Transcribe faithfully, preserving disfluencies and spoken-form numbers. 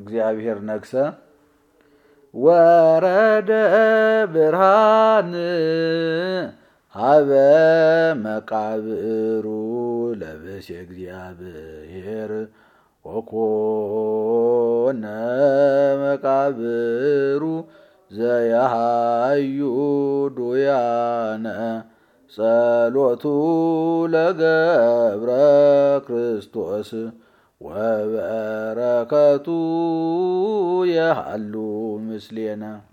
እግዚአብሔር ነግሰ ወረደ ብርሃን ሀበ መቃብሩ ለብእሴ እግዚአብሔር ወኮነ መቃብሩ ዘያሃዩ ዱያነ ጸሎቱ ለገብረ ክርስቶስ ወበረከቱ የሃሉ ምስሌነ